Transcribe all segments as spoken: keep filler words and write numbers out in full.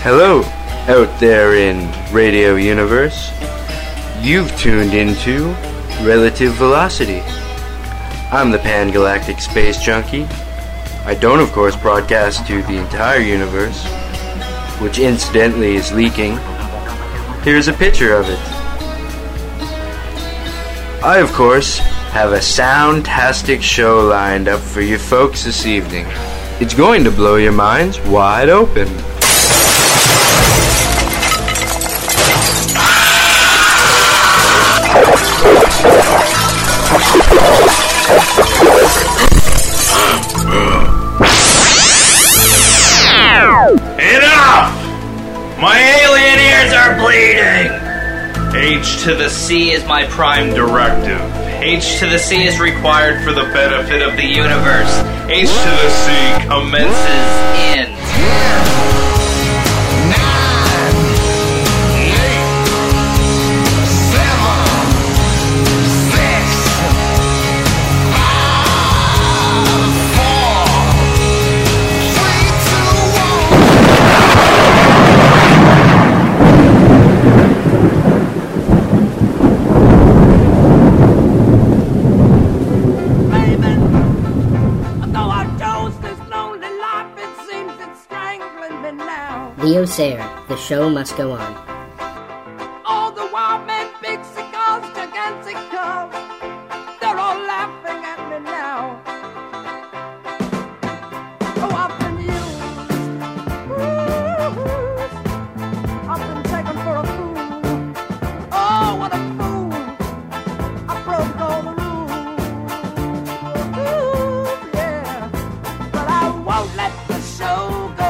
Hello, out there in Radio Universe. You've tuned into Relative Velocity. I'm the Pan-Galactic Space Junkie. I don't, of course, broadcast to the entire universe, which incidentally is leaking. Here's a picture of it. I, of course, have a sound-tastic show lined up for you folks this evening. It's going to blow your minds wide open. Enough! My alien ears are bleeding! H to the C is my prime directive. H to the C is required for the benefit of the universe. H to the C commences in The Osair, the show must go on. All the wild men, big cigars, gigantic cars, they're all laughing at me now. Oh, I've been used, Ooh, I've been taken for a fool. Oh, what a fool, I broke all the rules. Ooh, yeah, but I won't let the show go.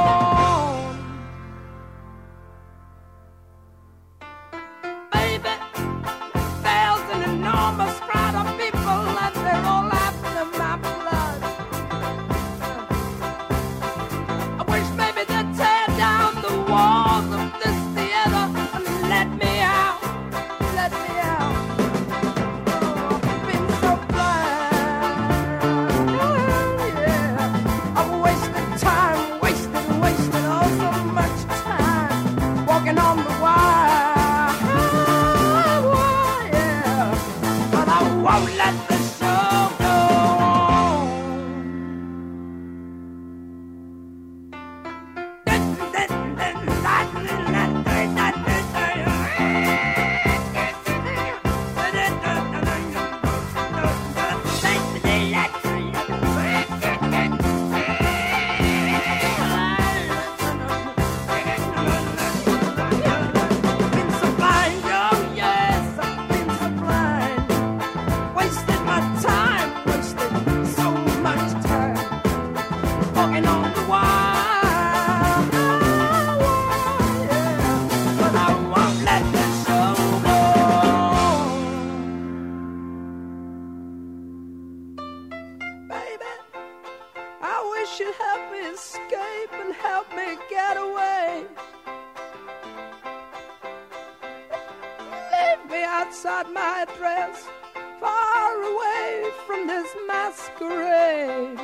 Outside my address, far away from this masquerade.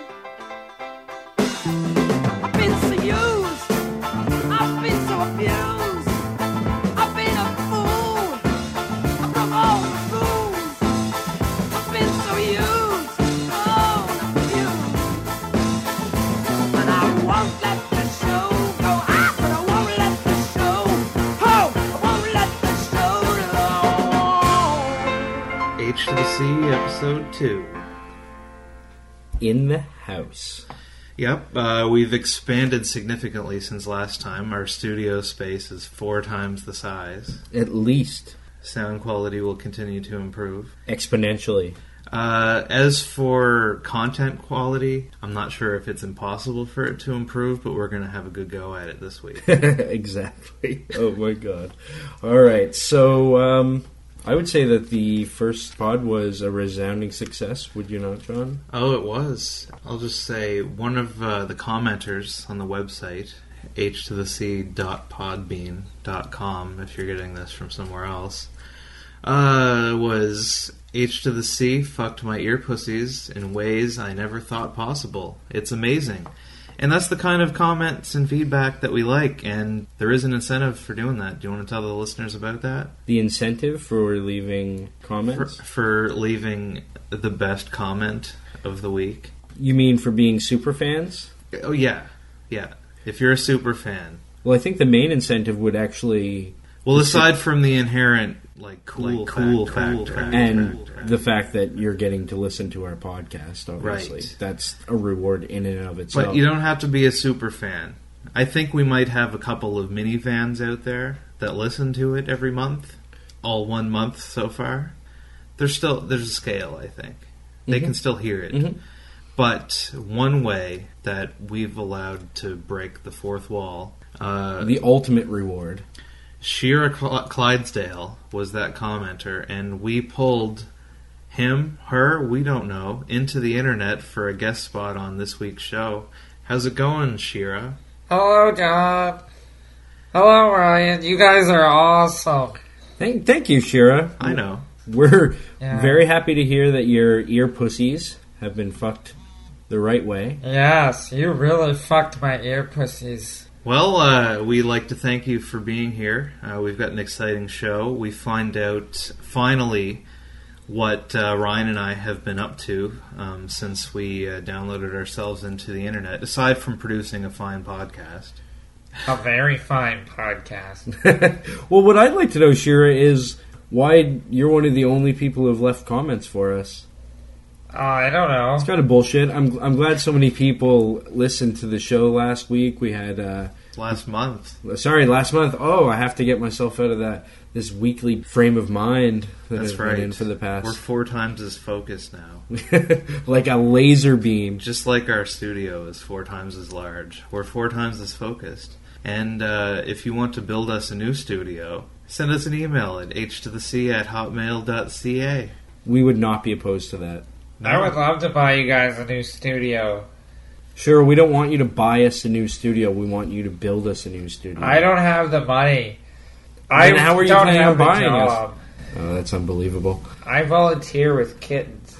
I've been so used, I've been so abused, I've been a fool, I broke all the rules. I've been so used, oh, abused, but I won't let the show go. Ah, but I won't let the show, oh, I won't let the show go. H to the C, episode two. In the house. Yep, uh, we've expanded significantly since last time. Our studio space is four times the size. At least. Sound quality will continue to improve. Exponentially. Uh, as for content quality, I'm not sure if it's impossible for it to improve, but we're going to have a good go at it this week. Exactly. Oh my god. Alright, so um, I would say that the first pod was a resounding success, would you not, John? Oh, it was. I'll just say one of uh, the commenters on the website, h to the c dot podbean dot com, if you're getting this from somewhere else, uh, was H to the C fucked my ear pussies in ways I never thought possible. It's amazing. And that's the kind of comments and feedback that we like, and there is an incentive for doing that. Do you want to tell the listeners about that? The incentive for leaving For, comments? for leaving the best comment of the week. You mean for being super fans? Oh, yeah. Yeah. If you're a super fan. Well, I think the main incentive would actually... Well, aside from the inherent, like, cool, Like, cool factor, factor. cool And factor. the fact that you're getting to listen to our podcast, obviously. Right. That's a reward in and of itself. But you don't have to be a super fan. I think we might have a couple of mini fans out there that listen to it every month. All one month so far. There's still there's a scale, I think. They Mhm. can still hear it. Mhm. But one way that we've allowed to break the fourth wall, uh, The ultimate reward. Shira Cl- Clydesdale was that commenter, and we pulled him, her, we don't know, into the internet for a guest spot on this week's show. How's it going, Shira? Hello, John. Hello, Ryan. You guys are awesome. Thank, thank you, Shira. I know. We're Yeah. very happy to hear that your ear pussies have been fucked the right way. Yes, you really fucked my ear pussies. Well, uh, we'd like to thank you for being here. Uh, we've got an exciting show. We find out, finally, what uh, Ryan and I have been up to um, since we uh, downloaded ourselves into the internet, aside from producing a fine podcast. A very fine podcast. Well, what I'd like to know, Shira, is why you're one of the only people who have left comments for us. Oh, I don't know. It's kind of bullshit. I'm I'm glad so many people listened to the show last week. We had, uh, Last month. sorry, last month. Oh, I have to get myself out of that this weekly frame of mind that That's I've right. been in for the We're past, four times as focused now. like a laser beam. Just like our studio is four times as large. We're four times as focused. And uh, if you want to build us a new studio, send us an email at h to the c at hotmail dot c a. We would not be opposed to that. I would love to buy you guys a new studio. Sure, we don't want you to buy us a new studio. We want you to build us a new studio. I don't have the money. Then I how are you don't planning have on the buying us? job. Oh, that's unbelievable. I volunteer with kittens.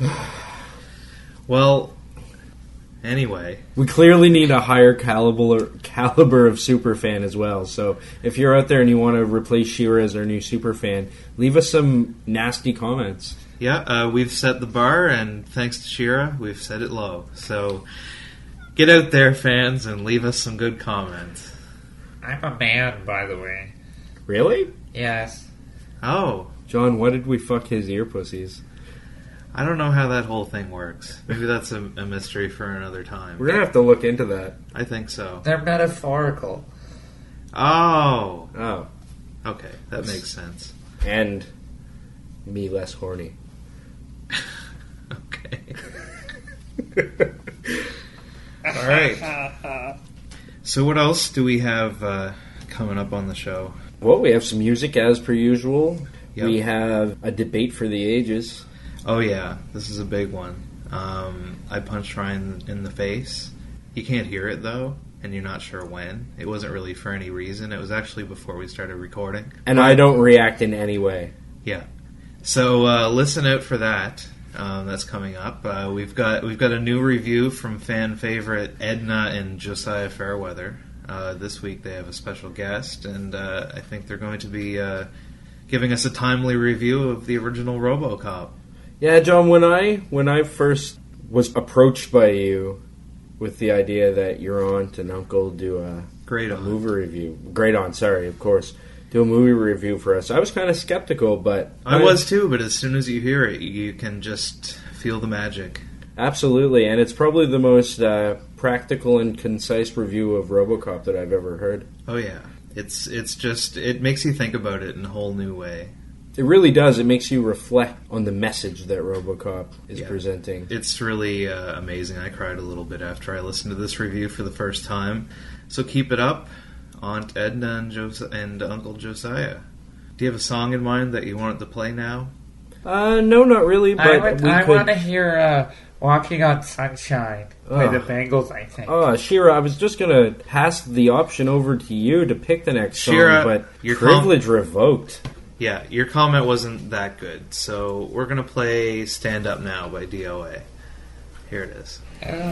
Well, anyway, We clearly need a higher caliber caliber of superfan as well. So if you're out there and you want to replace Shira as our new superfan, leave us some nasty comments. yeah, uh, we've set the bar, and thanks to Shira, we've set it low. So get out there, fans, and leave us some good comments. I'm a man, by the way. Really? Yes. Oh, John, why did we fuck his ear pussies? I don't know how that whole thing works. Maybe that's a, a mystery for another time. We're going to have to look into that. I think so. They're metaphorical. Oh, Oh. okay, that makes sense. And me less horny. Okay. All right. So what else do we have uh, coming up on the show? Well, we have some music as per usual. Yep. We have a debate for the ages. Oh yeah, this is a big one. Um, I punched Ryan in the face. You can't hear it though, and you're not sure when. It wasn't really for any reason. It was actually before we started recording. And I don't react in any way. Yeah. So uh, listen out for that. Um, that's coming up. Uh, we've got we've got a new review from fan favorite Edna and Josiah Fairweather. Uh, this week they have a special guest, and uh, I think they're going to be uh, giving us a timely review of the original RoboCop. Yeah, John, when I when I first was approached by you with the idea that your aunt and uncle do a, Great a on. movie review, great on, sorry, of course, do a movie review for us, I was kind of skeptical, but I was too, but as soon as you hear it, you can just feel the magic. Absolutely, and it's probably the most uh, practical and concise review of RoboCop that I've ever heard. Oh yeah, it's it's just it makes you think about it in a whole new way. It really does. It makes you reflect on the message that RoboCop is Yeah. presenting. It's really uh, amazing. I cried a little bit after I listened to this review for the first time. So keep it up, Aunt Edna and, Jos- and Uncle Josiah. Do you have a song in mind that you wanted to play now? Uh, no, not really, but I, would, we I could... want to hear uh, Walking on Sunshine by Oh. the Bengals, I think. Oh, Shira, I was just going to pass the option over to you to pick the next Shira, song, but your privilege revoked. Yeah, your comment wasn't that good, so we're going to play Stand Up Now by D O A. Here it is.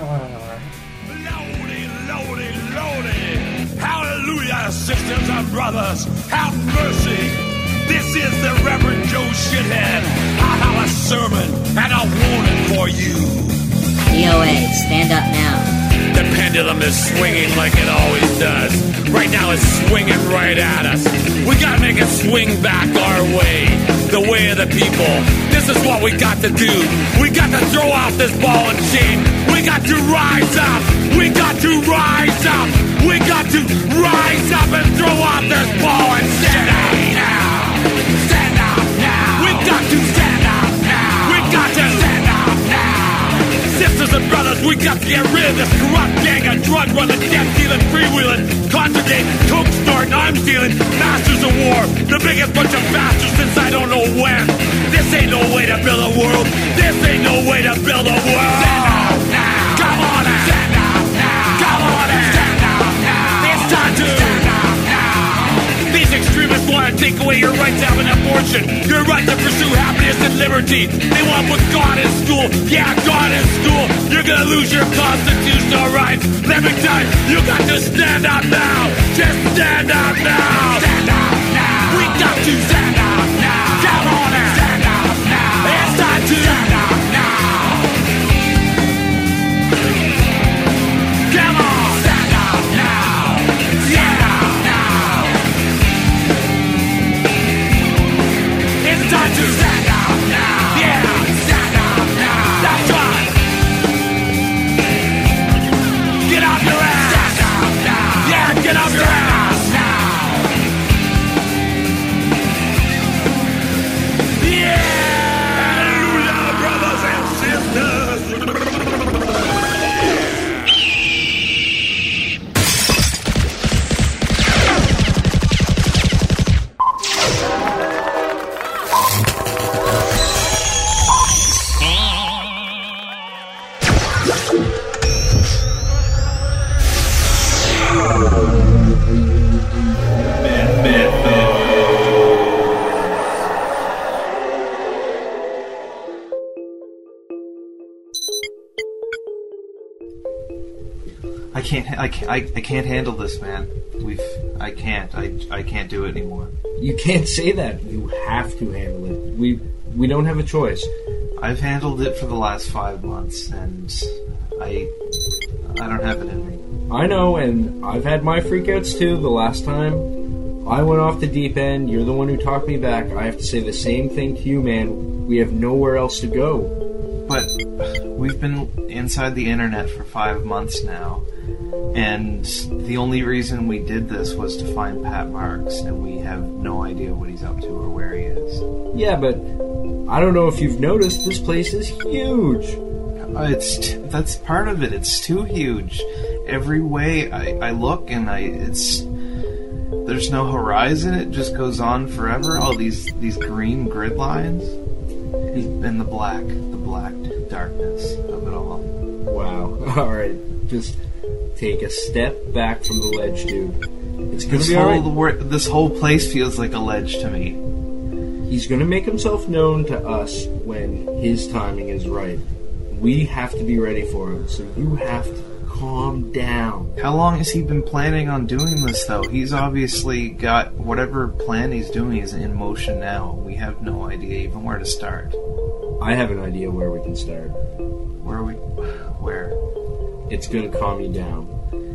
Lordy, lordy, lordy. Hallelujah, sisters and brothers. Have mercy. This is the Reverend Joe Shithead. I have a sermon and a warning for you. D O A, stand up now. The pendulum is swinging like it always does. Right now it's swinging right at us. We gotta make it swing back our way. The way of the people. This is what we got to do. We got to throw off this ball and chain. We got to rise up. We got to rise up. We got to rise up and throw off this ball and stand up now. Stand up now. We got to stand up now. We got to stand up now. Sisters and brothers, we got to get rid of this corrupt gang of drug running, death dealing, freewheeling, contraband, coke snorting, arms dealing, masters of war, the biggest bunch of bastards since I don't know when. This ain't no way to build a world. This ain't no way to build a world. Stand up now. Come on in. Stand up now. Come on in. Stand up now. It's time to stand up now. These extremists want to take away your right to have an abortion, your right to pursue happiness and liberty. They want to put God in school. Yeah, God in school. You're gonna lose your constitutional rights. Let me tell you, you got to stand up now. Just stand up now. Stand up now. We got to stand up now. Come on in. Stand up now. It's time to stand up now. Come on. Stand up now. Stand up now. It's time to stand up now. Yeah, stand up now. That's right. Get off your ass. Stand up now. Yeah, get off your ass now. Yeah. Hallelujah, brothers and sisters. I can't. I can't. I, I can't handle this, man. We've. I can't. I. I can't do it anymore. You can't say that. You have to handle it. We we don't have a choice. I've handled it for the last five months, and I. I don't have it in me. I know, and I've had my freakouts too. The last time I went off the deep end, you're the one who talked me back. I have to say the same thing to you, man. We have nowhere else to go. But we've been inside the internet for five months now, and the only reason we did this was to find Pat Marks, and we have no idea what he's up to or where he is. Yeah, but I don't know if you've noticed, this place is huge. Uh, it's t- that's part of it. It's too huge. Every way I, I look, and I it's there's no horizon. It just goes on forever. All these these green grid lines, and the black, the black darkness of it all. Wow. All right, just take a step back from the ledge, dude. It's gonna This be whole all right. wor- this whole place feels like a ledge to me. He's gonna make himself known to us when his timing is right. We have to be ready for him, so you have to calm down. How long has he been planning on doing this, though? He's obviously got whatever plan he's doing is in motion now. We have no idea even where to start. I have an idea where we can start. Where are we? Where? It's gonna calm you down.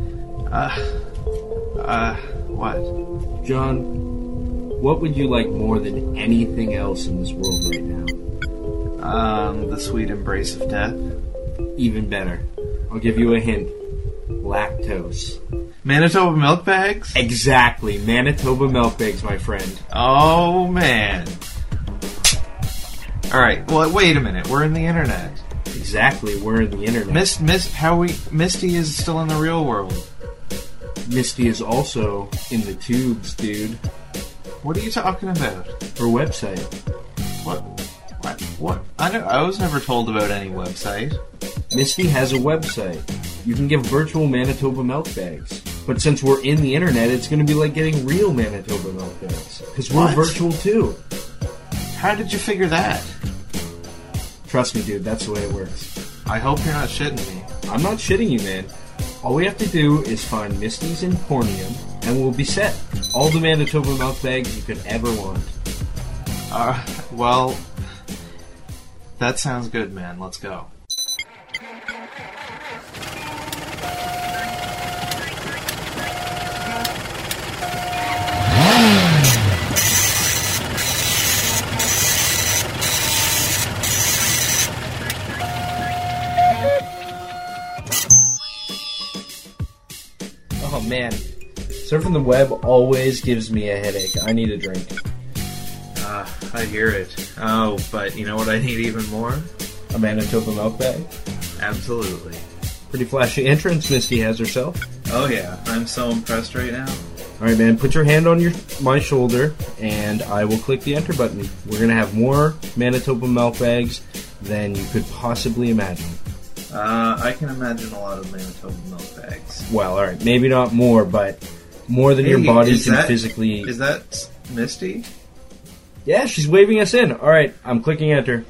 Uh, uh, what? John, what would you like more than anything else in this world right now? Um, the sweet embrace of death. Even better. I'll give you a hint. Lactose. Manitoba milk bags? Exactly. Manitoba milk bags, my friend. Oh, man. Alright, well, wait a minute. We're in the internet. Exactly, we're in the internet. Mist, Mist, how we, Misty is still in the real world. Misty is also in the tubes, dude. What are you talking about? Her website. What? What? What? I know. I was never told about any website. Misty has a website. You can get virtual Manitoba milk bags. But since we're in the internet, it's going to be like getting real Manitoba milk bags. Because we're What? virtual too. How did you figure that? Trust me, dude, that's the way it works. I hope you're not shitting me. I'm not shitting you, man. All we have to do is find Misty's Emporium, and we'll be set. All the Manitoba milk bags you could ever want. Uh, well, that sounds good, man. Let's go. Oh man, surfing the web always gives me a headache. I need a drink. Uh, I hear it. Oh, but you know what I need even more? A Manitoba milk bag? Absolutely. Pretty flashy entrance Misty has herself. Oh yeah, I'm so impressed right now. Alright man, put your hand on your my shoulder and I will click the enter button. We're going to have more Manitoba milk bags than you could possibly imagine. Uh, I can imagine a lot of Manitoba milk bags. Well, alright, maybe not more, but more than Hey, your body is can that- physically... Is that Misty? Yeah, she's waving us in. Alright, I'm clicking enter.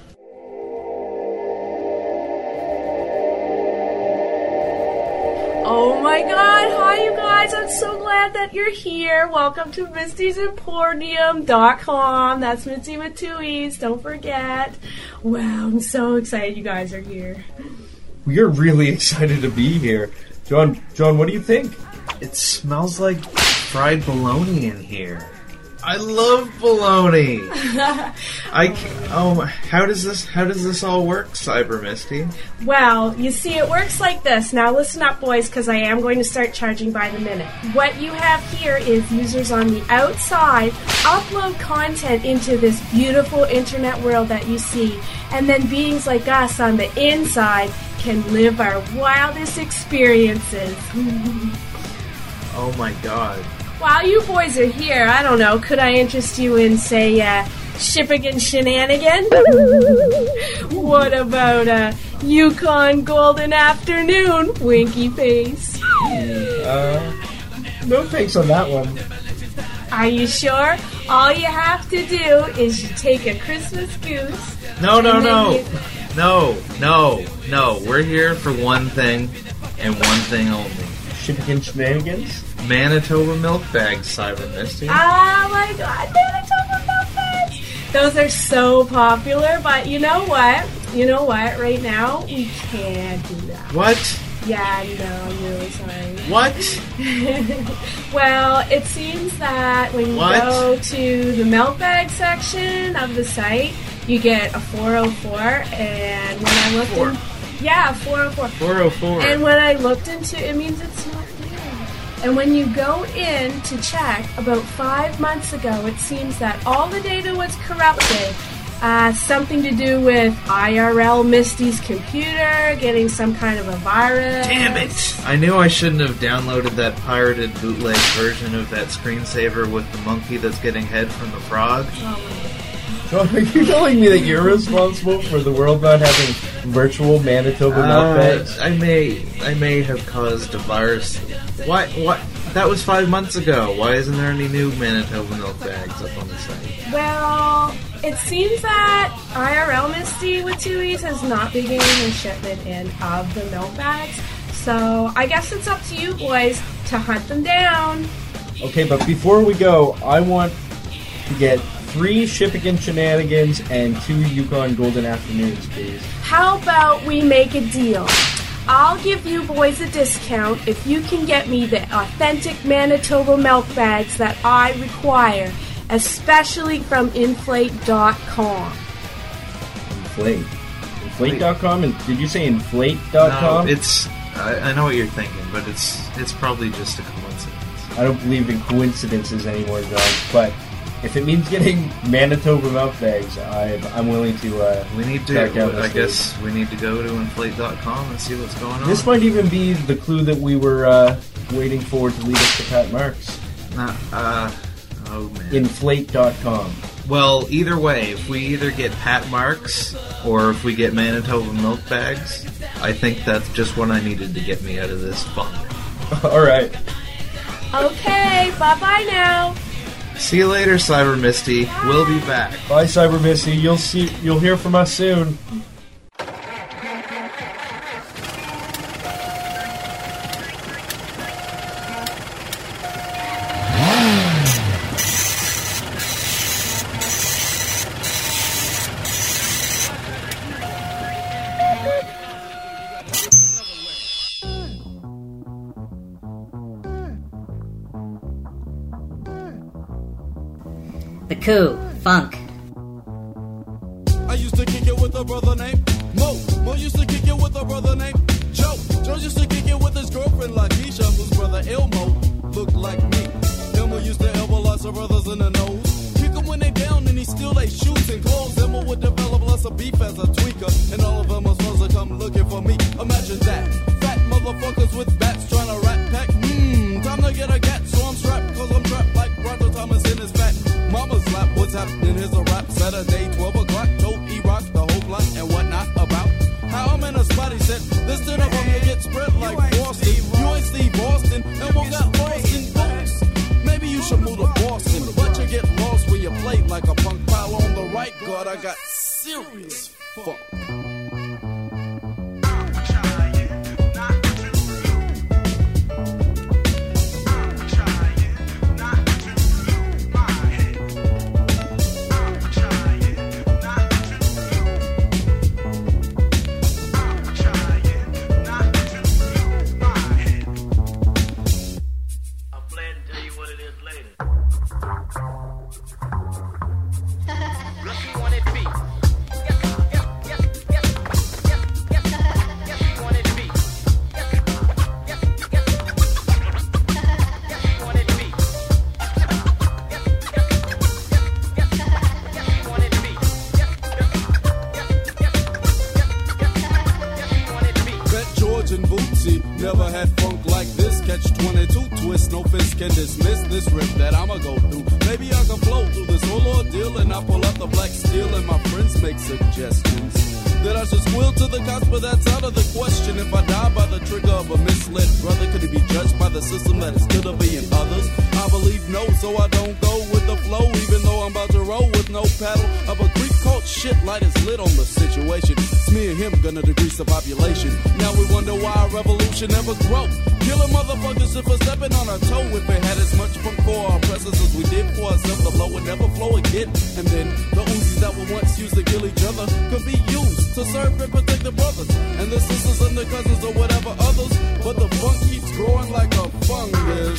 Oh my god, hi you guys, I'm so glad that you're here. Welcome to Misty's Emporium dot com. That's Misty with two E's, don't forget. Wow, I'm so excited you guys are here. We're really excited to be here. John, John, what do you think? It smells like fried bologna in here. I love bologna. I c- oh, how does this how does this all work, Cyber Misty? Well, you see, it works like this. Now listen up, boys, because I am going to start charging by the minute. What you have here is users on the outside upload content into this beautiful internet world that you see, and then beings like us on the inside can live our wildest experiences. Oh my god. While you boys are here, I don't know, could I interest you in, say, uh, Shippigan Shenanigan? What about a Yukon Golden Afternoon, Winky Face? Uh, no thanks on that one. Are you sure? All you have to do is you take a Christmas goose. No, no, and then no. you- No, no, no. We're here for one thing and one thing only. Shippigan Shenanigans? Manitoba milk bags, Cyber Misty. Oh my god, Manitoba milk bags! Those are so popular, but you know what? You know what? Right now, we can't do that. What? Yeah, no, I'm really sorry. What? Well, it seems that when you What? go to the milk bag section of the site, you get a four oh four, and when I looked Four. in... Yeah, four oh four. four oh four. And when I looked into it, means it's not there. And when you go in to check, about five months ago, it seems that all the data was corrupted. Uh, something to do with I R L Misty's computer, getting some kind of a virus. Damn it! I knew I shouldn't have downloaded that pirated bootleg version of that screensaver with the monkey that's getting head from the frog. John, are you telling me that you're responsible for the world not having virtual Manitoba milk Uh, bags? I may, I may have caused a virus. Why? What? That was five months ago. Why isn't there any new Manitoba milk bags up on the site? Well, it seems that I R L Misty with two E's has not been getting a shipment in of the milk bags. So I guess it's up to you boys to hunt them down. Okay, but before we go, I want to get three Shippigan Shenanigans and two Yukon Golden Afternoons, please. How about we make a deal? I'll give you boys a discount if you can get me the authentic Manitoba milk bags that I require, especially from inflate dot com. Inflate. Inflate dot com? And did you say inflate dot com? No, it's. I, I know what you're thinking, but it's it's probably just a coincidence. I don't believe in coincidences anymore, John, but if it means getting Manitoba milk bags, I, I'm willing to uh, We need to. track down I this guess we need to go to inflate dot com and see what's going on. This might even be the clue that we were uh, waiting for to lead us to Pat Marks. Nah, uh, oh man. inflate dot com. Well, either way, if we either get Pat Marks or if we get Manitoba milk bags, I think that's just what I needed to get me out of this funk. Alright. Okay, bye-bye now. See you later, Cyber Misty. We'll be back. Bye, Cyber Missy. You'll see. You'll hear from us soon. Cool. Funk. I used to kick it with a brother named Mo. Mo used to kick it with a brother named Joe. Joe used to kick it with his girlfriend Lakeisha, whose brother Elmo looked like me. Elmo used to elbow lots of brothers in the nose. Kick them when they down and he steal their shoes and clothes. Elmo would develop lots of beef as a tweaker, and all of them was supposed to come looking for me. Imagine that. Fat motherfuckers with bats trying to rat pack. Mmm, time to get a gat, so I'm strapped, cause I'm trapped like Roger Thomas in his fat mama's lap. What's happening? Here's a rap Saturday, twelve o'clock. Told E-Rock the whole plot and whatnot about how I'm in a spot. He said, this dinner from you get spread like Boston. You ain't Steve Austin, and we got lost in boots. Maybe you should move to Boston, but you get lost when you play like a punk pile on the right guard. I got serious funk. Never had funk like this. Catch twenty-two twist, no fist can dismiss this rip that I'ma go through. Maybe I can flow through this whole ordeal and I pull up the black steel and my friends make suggestions that I should squeal to the cops, but that's out of the question. If I die by the trigger of a misled brother, could he be judged by the system that is still to be in others? I believe no, so I don't go with the flow, even though I'm about to roll with no paddle of a Greek cult. Shit light is lit on the situation. It's me and him gonna decrease the population. Now we wonder why a revolution never grow. Killing motherfuckers if we're stepping on our toe. If it had as much fun for our oppressors as we did for ourselves, the blow would never flow again. And then the Uzis that were once used to kill each other could be used to serve and protect the brothers and the sisters and the cousins or whatever others. But the funk keeps growing like a fungus.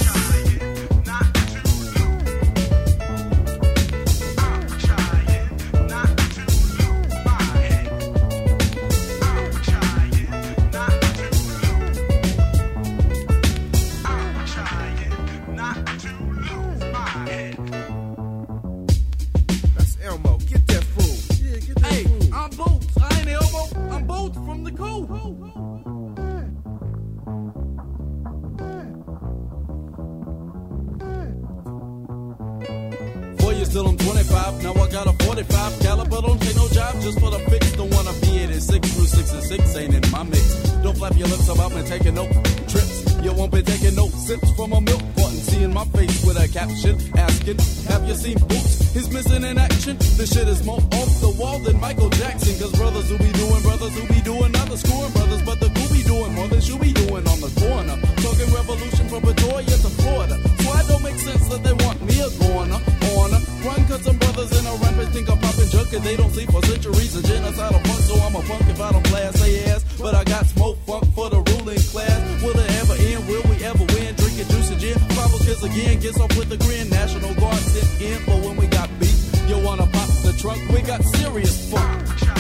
Till I'm twenty-five, now I got a forty-five caliber, don't take no job just for the fix. Don't wanna be eighty-six through sixty-six, ain't in my mix. Don't flap your lips about me taking no trips. You won't be taking no sips from a milk carton. Seeing my face with a caption asking, have you seen Boots? He's missing in action. This shit is more off the wall than Michael Jackson. Cause brothers who be doing, brothers who be doing, not the screwing brothers, but the who be doing more than should be doing on the corner. Talking revolution from Pretoria to Florida. So it don't make sense that they want me a corner. Run cause some brothers in a rampage think I'm popping junk and they don't see for centuries a genocidal funk. So I'm a punk if I don't blast they ass. But I got smoke funk for the ruling class. Will it ever end? Will we ever win? Drinking juice and gin. Follow kids again. Gets off with the grin. National Guard sent in. But when we got beat, you wanna pop the trunk. We got serious funk.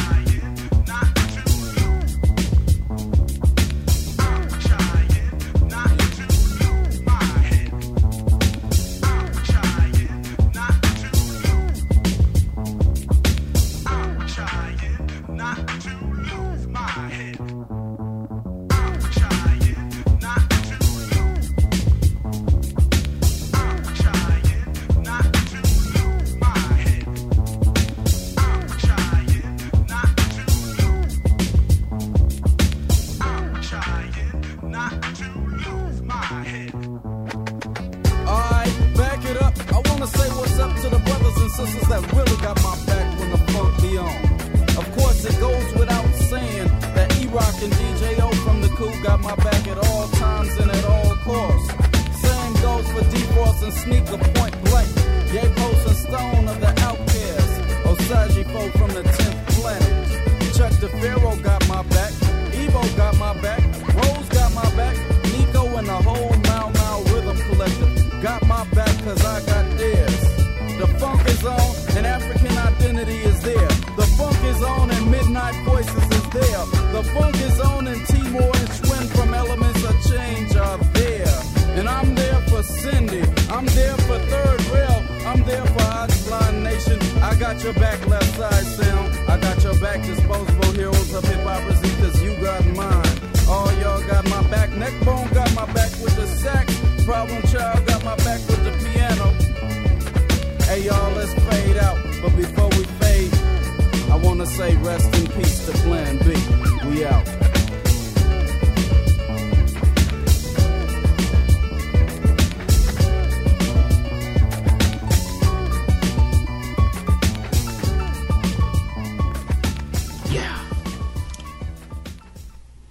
Sisters that really got my back when the funk be on. Of course, it goes without saying that E-Rock and D J O from the Coup got my back at all times and at all costs. Same goes for D-Force and Sneaker Point Blank. Ye Post and Stone of the Outcasts. Osaji Folk from the tenth Planet. Chuck DeFaro got my back. Evo got my back. Rose got my back. Nico and the whole Mau Mau Rhythm Collective got my back cause I got theirs. The funk is on.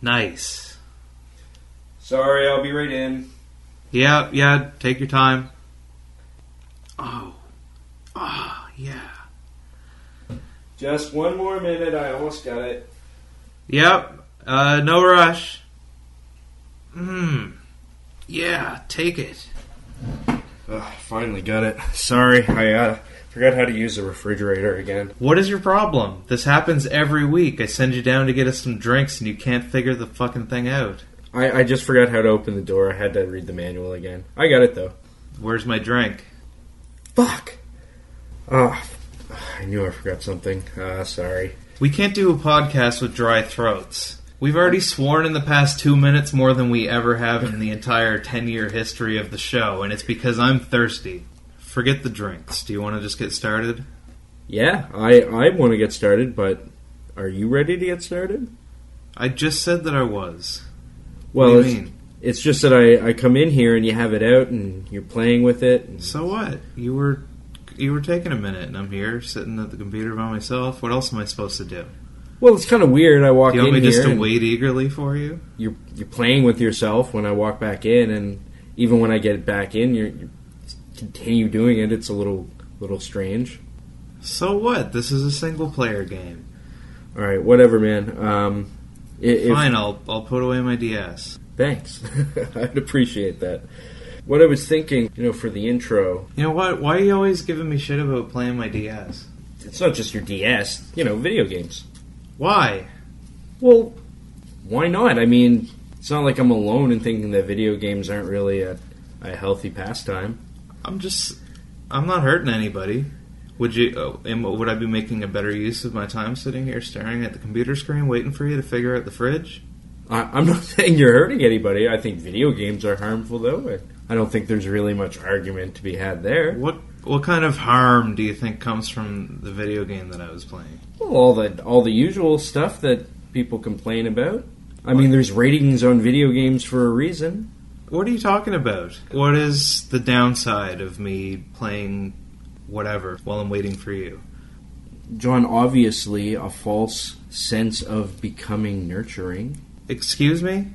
Nice. Sorry, I'll be right in. Yeah, yeah, take your time. Oh. Oh, yeah. Just one more minute, I almost got it. Yep, uh, no rush. Mmm. Yeah, take it. Ugh, finally got it. Sorry, I uh, forgot how to use the refrigerator again. What is your problem? This happens every week. I send you down to get us some drinks and you can't figure the fucking thing out. I, I just forgot how to open the door. I had to read the manual again. I got it, though. Where's my drink? Fuck! Oh, I knew I forgot something. Uh, sorry. We can't do a podcast with dry throats. We've already sworn in the past two minutes more than we ever have in the entire ten-year history of the show, and it's because I'm thirsty. Forget the drinks. Do you want to just get started? Yeah, I, I want to get started, but are you ready to get started? I just said that I was. Well, what do you it's, mean? It's just that I, I come in here and you have it out and you're playing with it. And so what? You were you were taking a minute, and I'm here sitting at the computer by myself. What else am I supposed to do? Well, it's kind of weird. I walk in here. Do you want me just to wait eagerly for you? You're you're playing with yourself when I walk back in, and even when I get back in, you're, you continue doing it. It's a little little strange. So what? This is a single player game. All right, whatever, man. Um, if, Fine, I'll I'll put away my D S. Thanks, I'd appreciate that. What I was thinking, you know, for the intro. You know what? Why are you always giving me shit about playing my D S? It's not just your D S. You know, video games. Why? Well, why not? I mean, it's not like I'm alone in thinking that video games aren't really a, a healthy pastime. I'm just... I'm not hurting anybody. Would you? Uh, am, would I be making a better use of my time sitting here staring at the computer screen waiting for you to figure out the fridge? I, I'm not saying you're hurting anybody. I think video games are harmful, though. I don't think there's really much argument to be had there. What What kind of harm do you think comes from the video game that I was playing? Well, all the all the usual stuff that people complain about. I mean, there's ratings on video games for a reason. What are you talking about? What is the downside of me playing whatever while I'm waiting for you? John, obviously a false sense of becoming nurturing. Excuse me?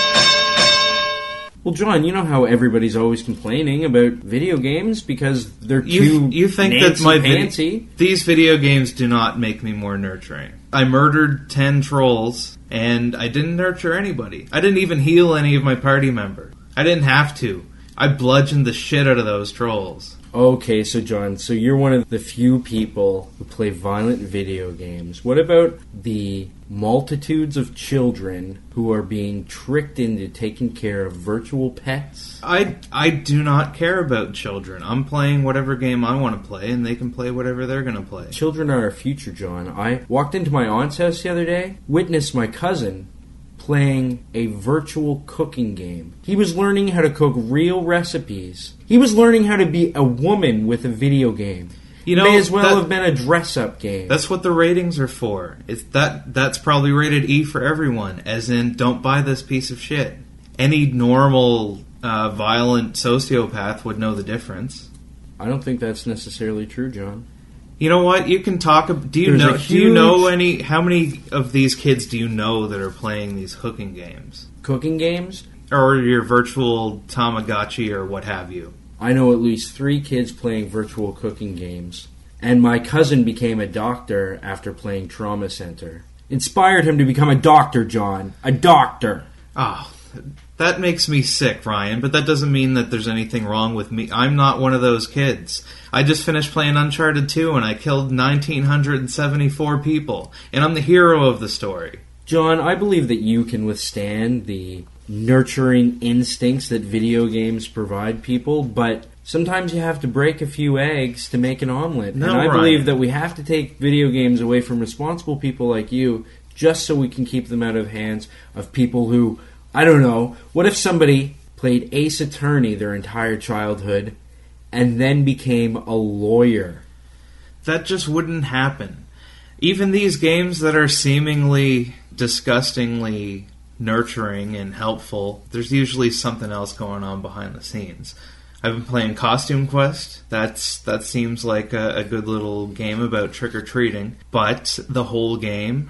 Well, John, you know how everybody's always complaining about video games because they're too you, you think that my fancy. Vid- these video games do not make me more nurturing. I murdered ten trolls, and I didn't nurture anybody. I didn't even heal any of my party members. I didn't have to. I bludgeoned the shit out of those trolls. Okay, so John, so you're one of the few people who play violent video games. What about the multitudes of children who are being tricked into taking care of virtual pets? I, I do not care about children. I'm playing whatever game I want to play, and they can play whatever they're going to play. Children are our future, John. I walked into my aunt's house the other day, witnessed my cousin playing a virtual cooking game. He was learning how to cook real recipes. He was learning how to be a woman with a video game. You know, may as well that, have been a dress-up game. That's what the ratings are for. It's that that's probably rated E for everyone, as in, don't buy this piece of shit. Any normal, uh, violent sociopath would know the difference. I don't think that's necessarily true, John. You know what? You can talk. Do you There's know? huge... Do you know any? How many of these kids do you know that are playing these cooking games? Cooking games, or your virtual Tamagotchi, or what have you? I know at least three kids playing virtual cooking games, and my cousin became a doctor after playing Trauma Center. Inspired him to become a doctor, John. A doctor. Oh, that makes me sick, Ryan. But that doesn't mean that there's anything wrong with me. I'm not one of those kids. I just finished playing Uncharted two, and I killed one thousand nine hundred seventy-four people, and I'm the hero of the story. John, I believe that you can withstand the nurturing instincts that video games provide people, but sometimes you have to break a few eggs to make an omelet. No, and I Ryan. believe that we have to take video games away from responsible people like you just so we can keep them out of hands of people who, I don't know, what if somebody played Ace Attorney their entire childhood and then became a lawyer? That just wouldn't happen. Even these games that are seemingly disgustingly nurturing and helpful, there's usually something else going on behind the scenes. I've been playing Costume Quest. That's that seems like a, a good little game about trick-or-treating. But the whole game,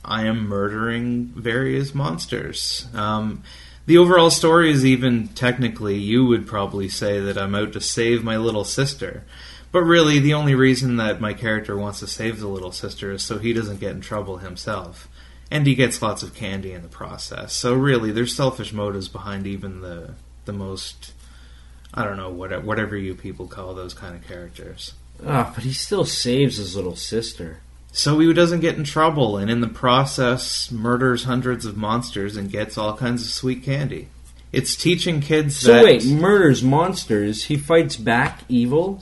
I am murdering various monsters. Um, the overall story is even technically, you would probably say that I'm out to save my little sister. But really, the only reason that my character wants to save the little sister is so he doesn't get in trouble himself. And he gets lots of candy in the process. So really, there's selfish motives behind even the the most, I don't know, whatever, whatever you people call those kind of characters. Ah, but he still saves his little sister. So he doesn't get in trouble, and in the process, murders hundreds of monsters and gets all kinds of sweet candy. It's teaching kids so that... So wait, murders monsters, he fights back evil?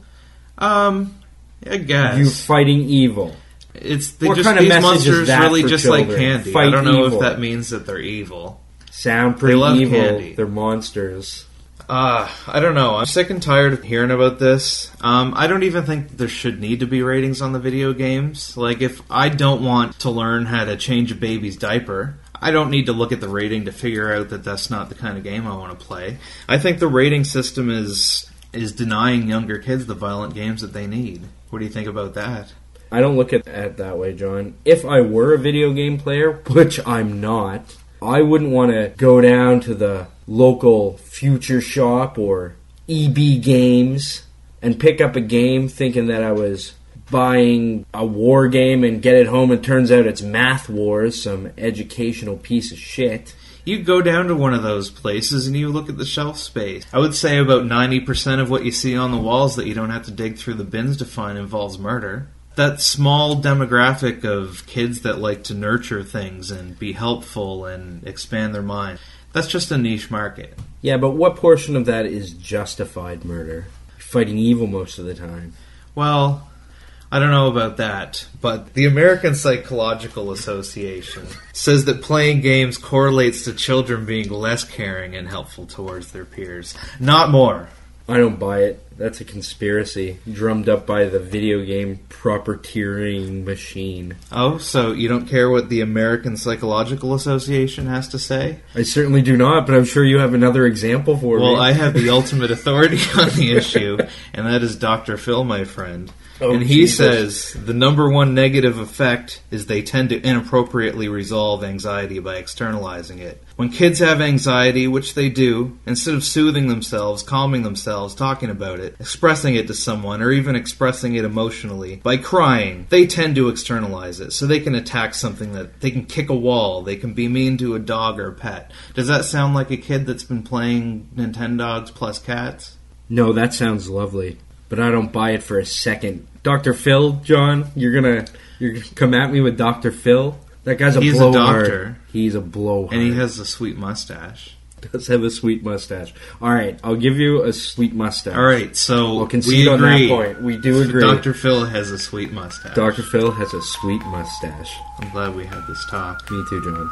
Um, I guess. You fighting evil. It's they what just kind of these message monsters is that really for just children? like candy. Fight I don't know evil. if that means that they're evil. Sound pretty they love evil. Candy. They're monsters. Uh, I don't know. I'm sick and tired of hearing about this. Um, I don't even think there should need to be ratings on the video games. Like, if I don't want to learn how to change a baby's diaper, I don't need to look at the rating to figure out that that's not the kind of game I want to play. I think the rating system is is denying younger kids the violent games that they need. What do you think about that? I don't look at it that way, John. If I were a video game player, which I'm not, I wouldn't want to go down to the local Future Shop or E B Games and pick up a game thinking that I was buying a war game and get it home and turns out it's Math Wars, some educational piece of shit. You go down to one of those places and you look at the shelf space. I would say about ninety percent of what you see on the walls that you don't have to dig through the bins to find involves murder. That small demographic of kids that like to nurture things and be helpful and expand their mind, that's just a niche market. Yeah, but what portion of that is justified murder? Fighting evil most of the time. Well, I don't know about that, but the American Psychological Association says that playing games correlates to children being less caring and helpful towards their peers. Not more. I don't buy it. That's a conspiracy drummed up by the video game properteering machine. Oh, so you don't care what the American Psychological Association has to say? I certainly do not, but I'm sure you have another example for well, me. Well, I have the ultimate authority on the issue, and that is Doctor Phil, my friend. Oh, and he Jesus. says the number one negative effect is they tend to inappropriately resolve anxiety by externalizing it. When kids have anxiety, which they do, instead of soothing themselves, calming themselves, talking about it, expressing it to someone, or even expressing it emotionally, by crying, they tend to externalize it. So they can attack something, that they can kick a wall, they can be mean to a dog or a pet. Does that sound like a kid that's been playing Nintendogs plus cats? No, that sounds lovely. But I don't buy it for a second. Doctor Phil, John, you're gonna you're gonna come at me with Doctor Phil? That guy's a He's blowhard. a doctor. He's a blowhard. And he has a sweet mustache. Does have a sweet mustache. All right, I'll give you a sweet mustache. All right, so we'll concede we on agree. that point. We do agree. Doctor Phil has a sweet mustache. Doctor Phil has a sweet mustache. I'm glad we had this talk. Me too, John.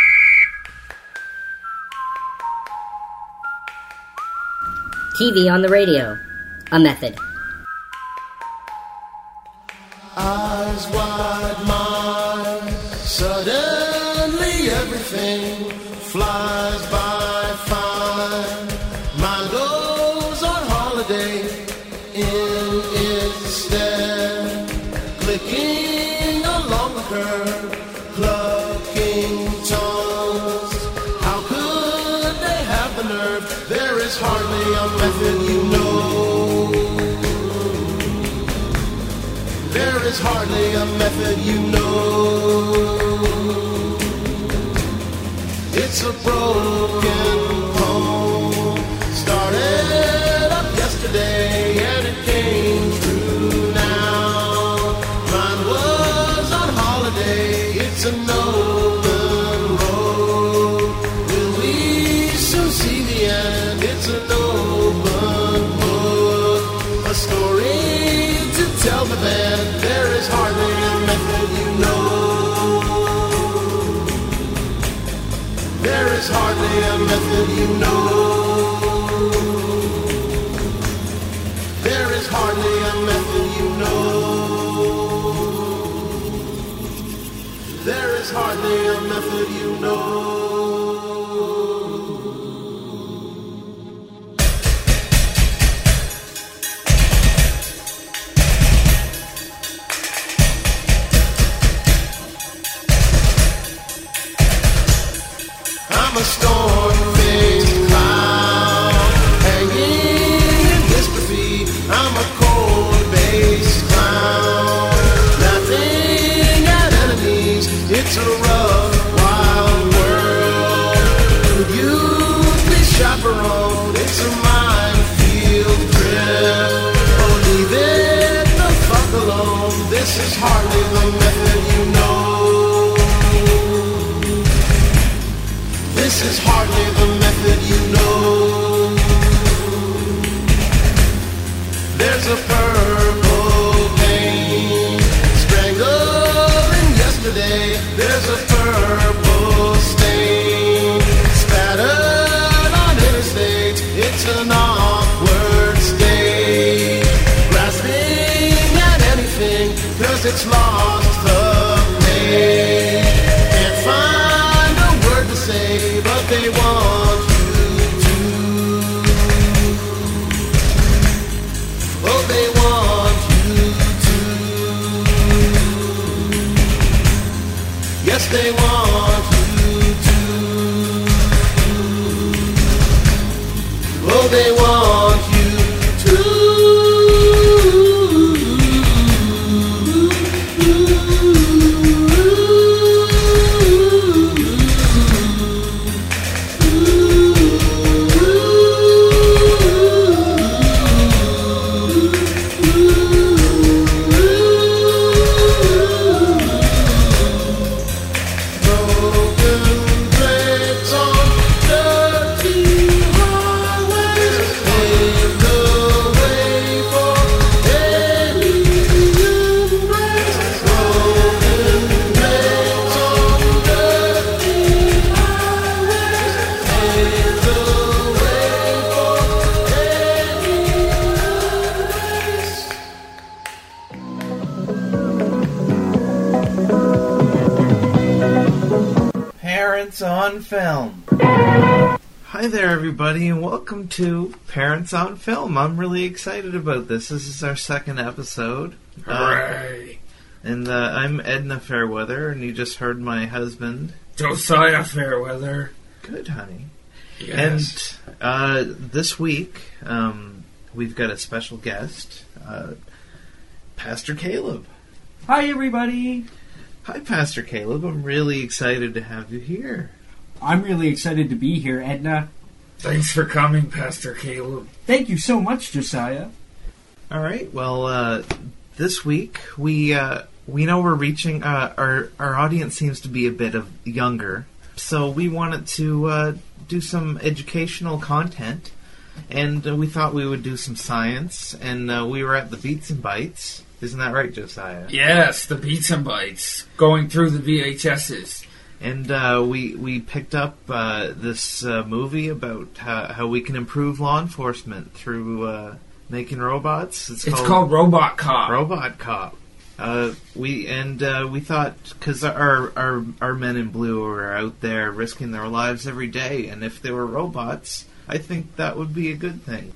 T V on the radio. A method. Eyes wide, mind. Suddenly everything flies by fine. Mind goes on holiday in its stead. Clicking along the curb, plucking tongues. How could they have the nerve? There is hardly a method, you know. There is hardly a method, you know. It's a broken poem. Started up yesterday and it came true now. Mine was on holiday. It's an open road. Will we soon see the end? It's an open book. A story to tell the band. There is hardly a method, you know. There is hardly a method, you know. There is hardly a method, you know. There is hardly a method, you know. I'm a storm-faced cloud, hanging in dystrophy. I'm a cold-based clown, laughing at enemies. It's a rough, wild world. Could you please chaperone? It's a minefield trip. Oh, leave it the fuck alone. This is hardly the method you know. This is hardly the method you know. There's a purple pain strangling yesterday. There's a purple stain spattered on interstates. It's an awkward state, grasping at anything, cause it's lost the pain. Can't find a word to say, but they want you to. Oh, they want you to. Yes, they want you to. Oh, they want you to. Parents on Film. Hi there, everybody, and welcome to Parents on Film. I'm really excited about this. This is our second episode. Hooray! Uh, and uh, I'm Edna Fairweather, and you just heard my husband, Josiah Fairweather. Good, honey. Yes. And uh, this week, um, we've got a special guest, uh, Pastor Caleb. Hi, everybody. Hi, Pastor Caleb. I'm really excited to have you here. I'm really excited to be here, Edna. Thanks for coming, Pastor Caleb. Thank you so much, Josiah. All right. Well, uh, this week we uh, we know we're reaching uh, our our audience seems to be a bit of younger, so we wanted to uh, do some educational content, and uh, we thought we would do some science, and uh, we were at the Beats and Bites. Isn't that right, Josiah? Yes, the Beats and Bites. Going through the V H S's. And uh, we we picked up uh, this uh, movie about how, how we can improve law enforcement through uh, making robots. It's, it's called, called Robot Cop. Robot Cop. Uh, we and uh, we thought, because our, our our men in blue are out there risking their lives every day, and if they were robots, I think that would be a good thing.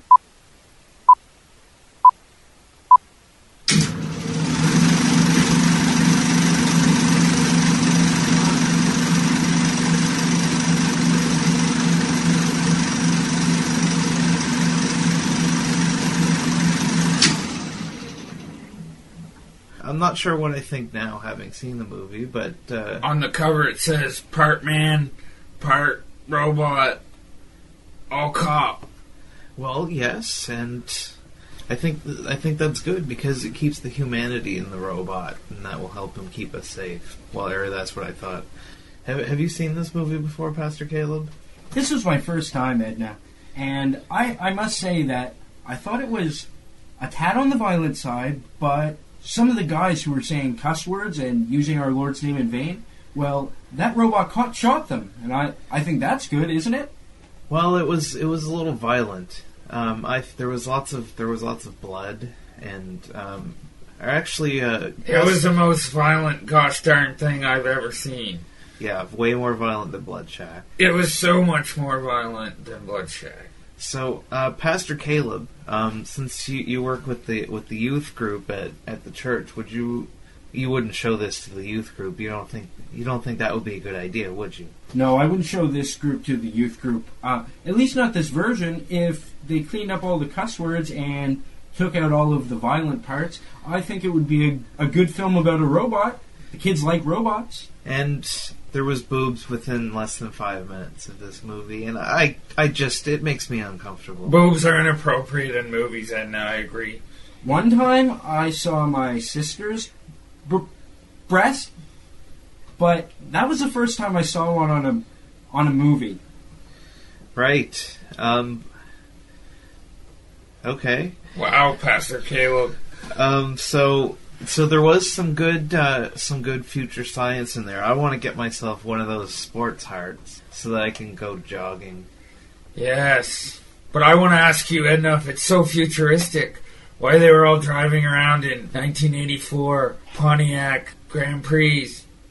I'm not sure what I think now, having seen the movie, but... Uh, on the cover it says, part man, part robot, all cop. Well, yes, and I think th- I think that's good, because it keeps the humanity in the robot, and that will help him keep us safe. Well, or that's what I thought. Have, have you seen this movie before, Pastor Caleb? This was my first time, Edna, and I, I must say that I thought it was a tad on the violent side, but... some of the guys who were saying cuss words and using our Lord's name in vain, well, that robot caught, shot them, and I, I think that's good, isn't it? Well, it was it was a little violent. Um, I there was lots of there was lots of blood, and um, actually, uh, it was the most violent gosh darn thing I've ever seen. Yeah, way more violent than Bloodshack. It was so much more violent than Bloodshack. So, uh, Pastor Caleb, um, since you, you work with the with the youth group at, at the church, would you you wouldn't show this to the youth group. You don't think you don't think that would be a good idea, would you? No, I wouldn't show this group to the youth group. Uh, at least not this version. If they cleaned up all the cuss words and took out all of the violent parts, I think it would be a, a good film about a robot. The kids like robots. And there was boobs within less than five minutes of this movie, and I, I just, it makes me uncomfortable. Boobs are inappropriate in movies, and I agree. One time, I saw my sister's b- breast, but that was the first time I saw one on a on a movie. Right. Um. Okay. Wow, Pastor Caleb. Um. So. So there was some good, uh, some good future science in there. I want to get myself one of those sports hearts so that I can go jogging. Yes, but I want to ask you, Edna, if it's so futuristic, why they were all driving around in nineteen eighty-four Pontiac Grand Prix?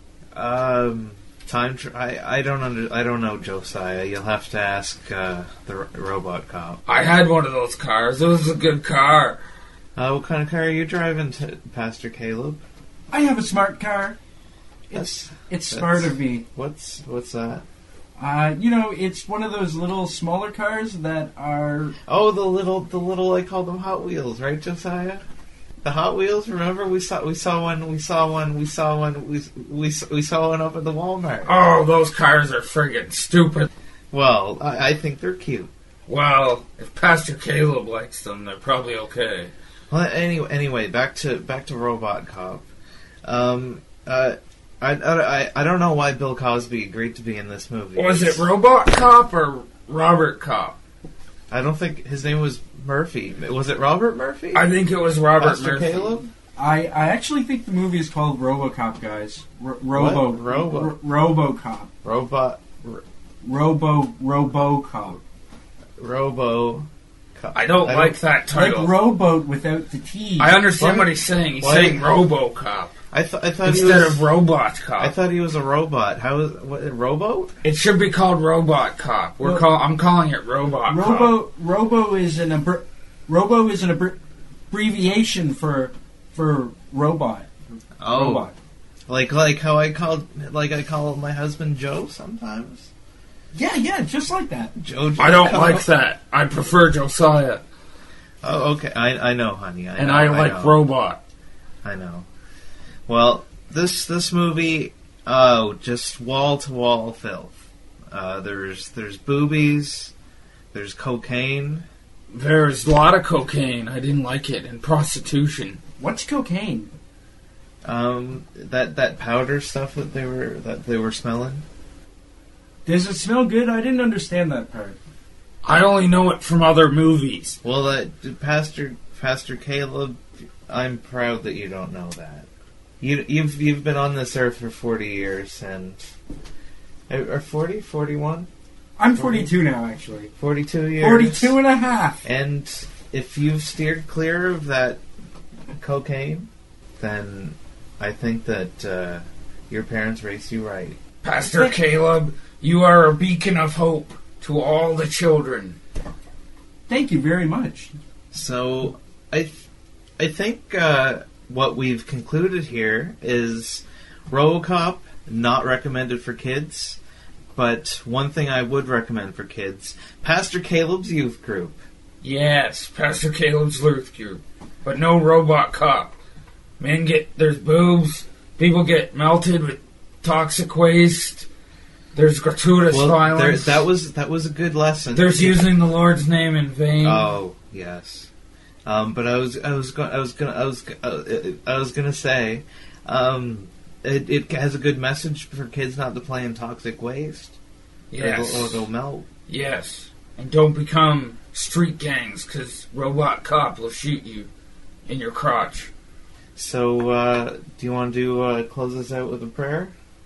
Um, time. Tra- I I don't under. I don't know, Josiah. You'll have to ask uh, the r- robot cop. I had one of those cars. It was a good car. Uh, what kind of car are you driving, t- Pastor Caleb? I have a smart car. It's That's, it's that's, smart of me. What's what's that? Uh, you know, it's one of those little smaller cars that are. Oh, the little the little I call them Hot Wheels, right, Josiah? The Hot Wheels. Remember, we saw we saw one. We saw one. We saw one. We we we saw one up at the Walmart. Oh, those cars are friggin' stupid. Well, I, I think they're cute. Well, if Pastor Caleb likes them, they're probably okay. Well, anyway, anyway, back to back to Robot Cop. Um, uh, I, I, I don't know why Bill Cosby agreed to be in this movie. Was it Robot Cop or Robert Cop? I don't think his name was Murphy. Was it Robert Murphy? I think it was Robert Pastor Murphy. Caleb? I, I actually think the movie is called RoboCop, guys. R- Robo What? Robo. R- RoboCop. Robot. R- Robo RoboCop. Robo. Cop. I don't I like don't- that title. Like rowboat without the T. I understand What? what he's saying. He's What? saying RoboCop I, th- I thought he instead was, of Robot Cop. I thought he was a robot. How is what? A rowboat? It should be called Robot Cop. We're Well- call. I'm calling it Robot Cop. Robo Robo is an abr- Robo is an abr- abbreviation for for robot. Oh, Robot. like like how I called like I call my husband Joe sometimes. Yeah, yeah, just like that. Joe. I don't Joe. like that. I prefer Josiah, Oh, okay. I I know, honey. I and know, I like know. Robot. I know. Well, this this movie, oh, just wall to wall filth. Uh, there's there's boobies, there's cocaine. There's a lot of cocaine. I didn't like it, and prostitution. What's cocaine? Um, that that powder stuff that they were that they were smelling. Does it smell good? I didn't understand that part. I only know it from other movies. Well, that Pastor Pastor Caleb, I'm proud that you don't know that. You you've you've been on this earth for forty years, and or forty, forty-one? I'm forty-two now, actually. forty-two years. forty-two and a half. And if you've steered clear of that cocaine, then I think that uh, your parents raised you right. Pastor Caleb, you are a beacon of hope to all the children. Thank you very much. So I, th- I think uh, what we've concluded here is RoboCop not recommended for kids, but one thing I would recommend for kids: Pastor Caleb's youth group. Yes, Pastor Caleb's Luth group, but no Robot Cop. Men get there's boobs. People get melted with toxic waste. There's gratuitous Well, there, violence. that was that was a good lesson. There's using the Lord's name in vain. Oh yes, um, but I was I was going I was gonna I was uh, I was gonna say, um, it, it has a good message for kids not to play in toxic waste. Yes. Or they'll, or they'll melt. Yes. And don't become street gangs, because Robot Cop will shoot you in your crotch. So, uh, do you want to uh, close this out with a prayer?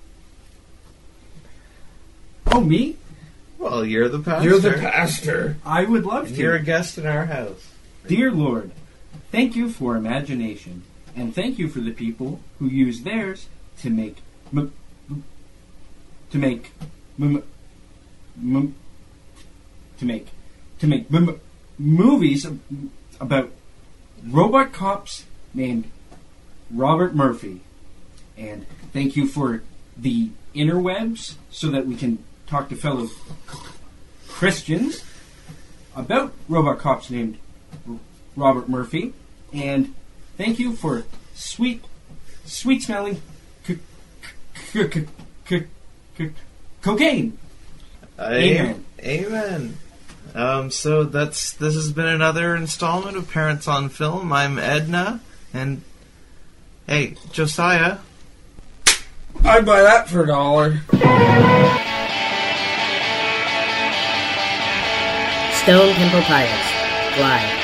Oh, me? Well, you're the pastor. You're the pastor. I would love to. You're a guest in our house. Dear Lord, thank you for imagination, and thank you for the people who use theirs to make m- m- to make m- m- to make to make m- movies about robot cops named Robert Murphy. And thank you for the interwebs so that we can talk to fellow Christians about robot cops named Robert Murphy. And thank you for sweet, sweet smelling c- c- c- c- c- cocaine. Amen. Amen. Um, so that's this has been another installment of Parents on Film. I'm Edna, and hey, Josiah. I'd buy that for a dollar. Stone Temple Pilots. Live.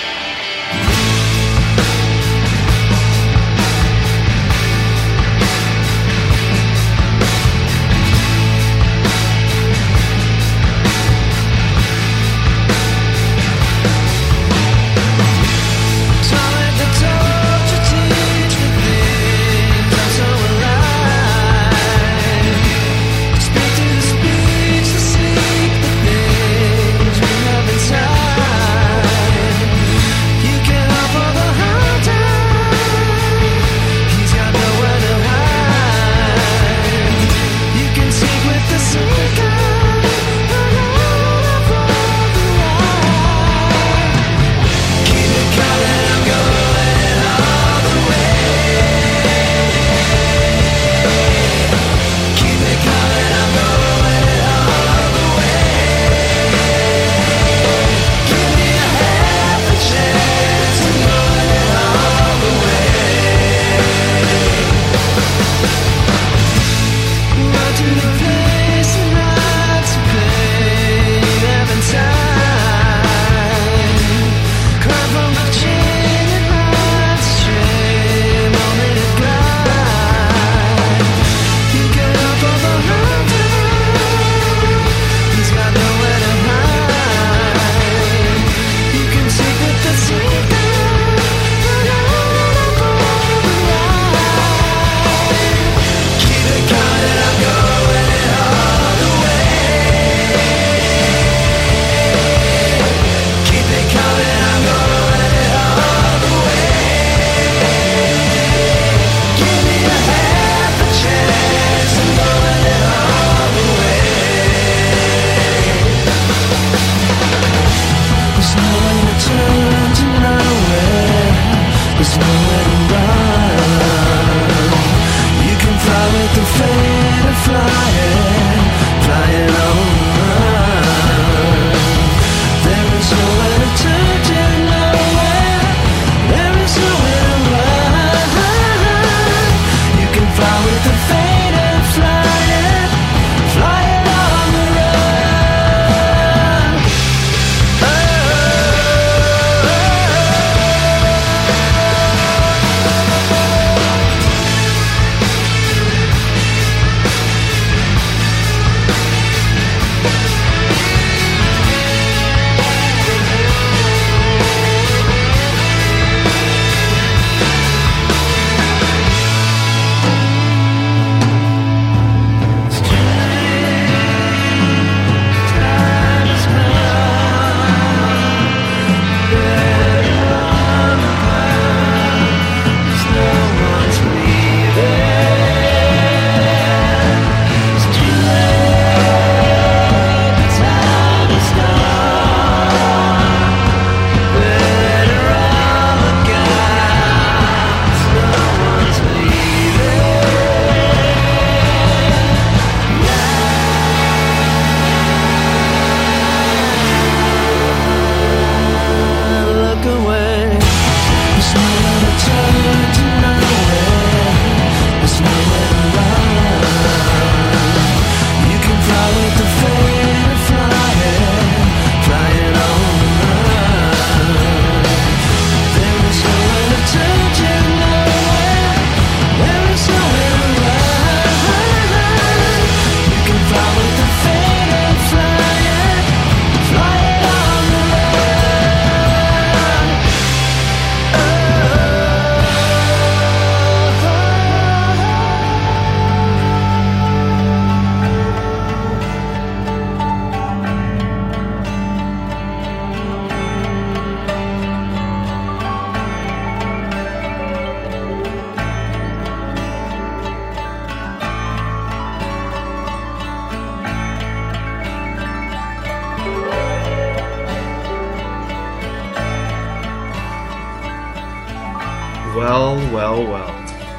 Well, well, well.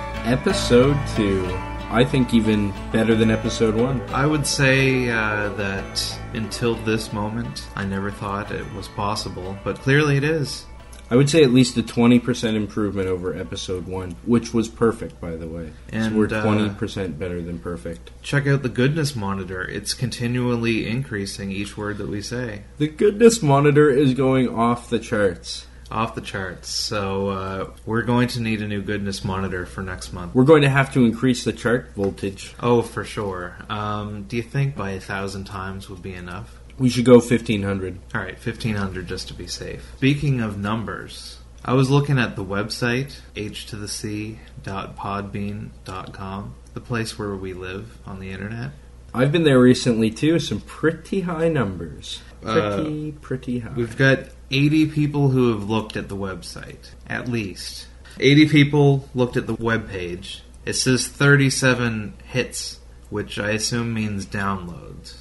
Episode two. I think even better than episode one. I would say uh, that until this moment, I never thought it was possible, but clearly it is. I would say at least a twenty percent improvement over episode one, which was perfect, by the way. And so we're uh, twenty percent better than perfect. Check out the goodness monitor. It's continually increasing each word that we say. The goodness monitor is going off the charts. Off the charts. So uh, we're going to need a new goodness monitor for next month. We're going to have to increase the chart voltage. Oh, for sure. Um, do you think by a thousand times would be enough? We should go fifteen hundred. All right, fifteen hundred just to be safe. Speaking of numbers, I was looking at the website, h to the c dot podbean dot com, the place where we live on the internet. I've been there recently, too. Some pretty high numbers. Pretty, uh, pretty high. We've got eighty people who have looked at the website, at least. eighty people looked at the webpage. It says thirty-seven hits, which I assume means downloads.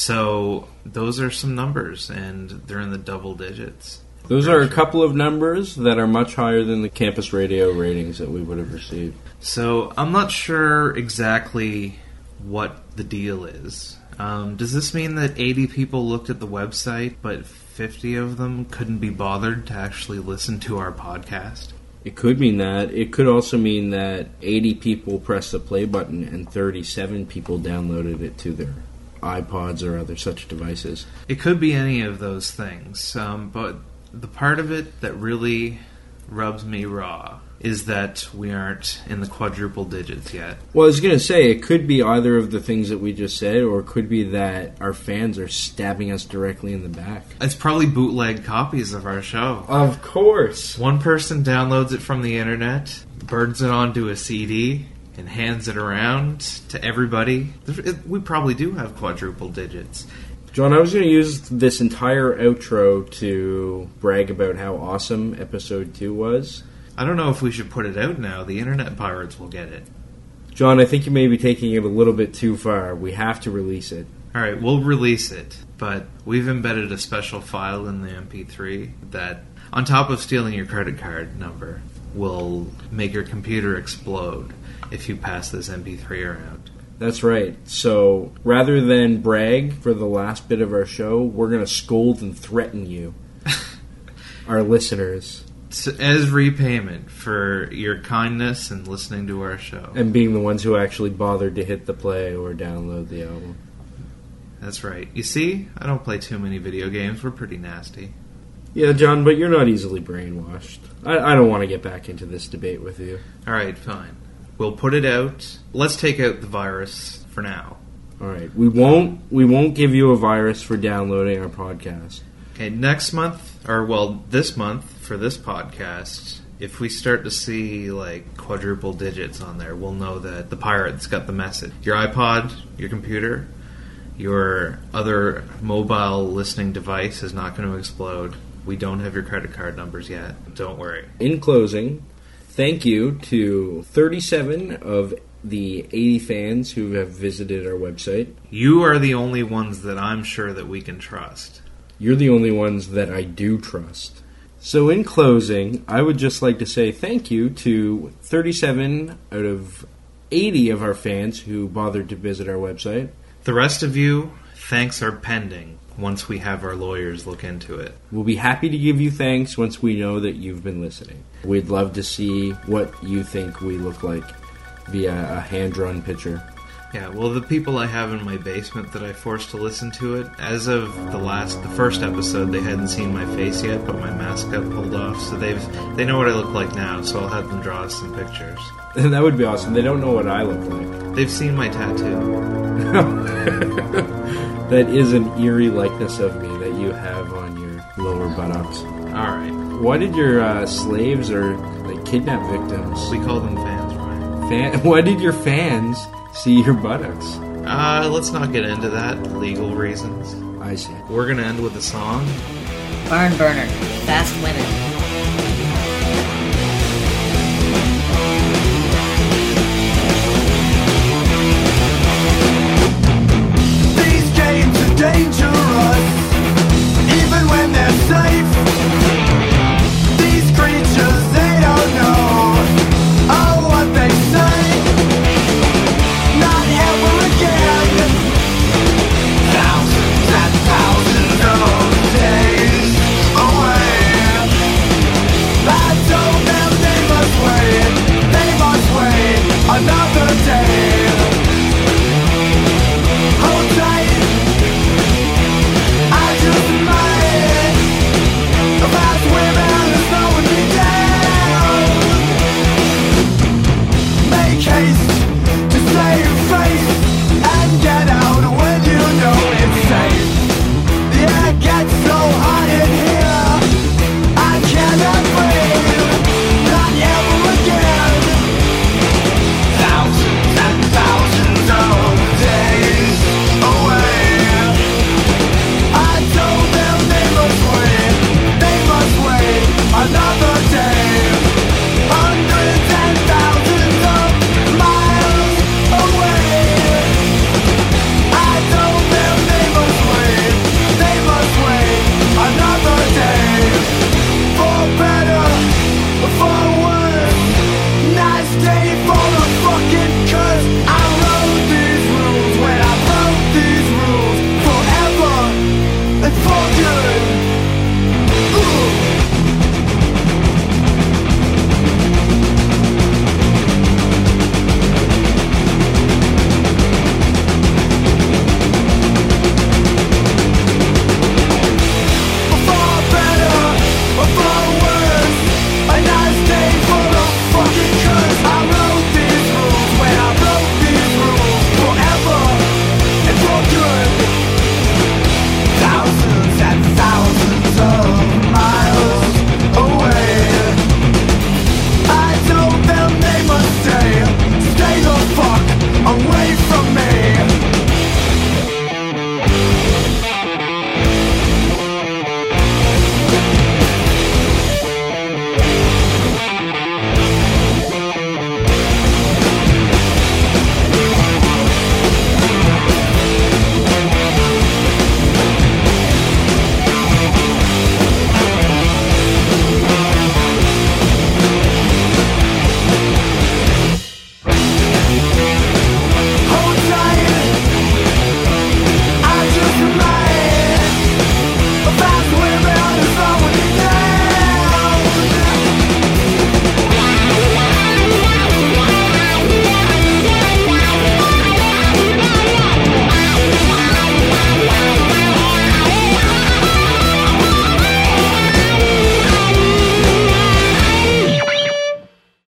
So those are some numbers, and they're in the double digits. Those are a couple of numbers that are much higher than the campus radio ratings that we would have received. So I'm not sure exactly what the deal is. Um, does this mean that eighty people looked at the website, but fifty of them couldn't be bothered to actually listen to our podcast? It could mean that. It could also mean that eighty people pressed the play button and thirty-seven people downloaded it to their iPods or other such devices. It could be any of those things, um, but the part of it that really rubs me raw is that we aren't in the quadruple digits yet. Well, I was going to say, it could be either of the things that we just said, or it could be that our fans are stabbing us directly in the back. It's probably bootleg copies of our show. Of course. One person downloads it from the internet, burns it onto a C D, and hands it around to everybody. We probably do have quadruple digits. John, I was going to use this entire outro to brag about how awesome episode two was. I don't know if we should put it out now. The internet pirates will get it. John, I think you may be taking it a little bit too far. We have to release it. All right, we'll release it, but we've embedded a special file in the M P three that, on top of stealing your credit card number, will make your computer explode if you pass this M P three around. That's right. So, rather than brag for the last bit of our show, we're going to scold and threaten you, our listeners. So, as repayment for your kindness and listening to our show. And being the ones who actually bothered to hit the play or download the album. That's right. You see, I don't play too many video games. We're pretty nasty. Yeah, John, but you're not easily brainwashed. I, I don't want to get back into this debate with you. All right, fine. We'll put it out. Let's take out the virus for now. All right. We won't we won't give you a virus for downloading our podcast. Okay, next month, or well, this month for this podcast, if we start to see like quadruple digits on there, we'll know that the pirates got the message. Your iPod, your computer, your other mobile listening device is not going to explode. We don't have your credit card numbers yet. Don't worry. In closing, thank you to thirty-seven of the eighty fans who have visited our website. You are the only ones that I'm sure that we can trust. You're the only ones that I do trust. So in closing, I would just like to say thank you to thirty-seven out of eighty of our fans who bothered to visit our website. The rest of you, thanks are pending once we have our lawyers look into it. We'll be happy to give you thanks once we know that you've been listening. We'd love to see what you think we look like via a hand-drawn picture. Yeah, well, the people I have in my basement that I forced to listen to it, as of the last, the first episode, they hadn't seen my face yet, but my mask got pulled off, so they've they know what I look like now, so I'll have them draw us some pictures. That would be awesome. They don't know what I look like. They've seen my tattoo. That is an eerie likeness of me that you have on your lower buttocks. Alright. Why did your uh, slaves or like kidnap victims... We call them fans, Ryan. Fan- Why did your fans see your buttocks? Uh, let's not get into that. Legal reasons. I see. We're gonna end with a song. Barn Burner, Fast Women. These games are dangerous.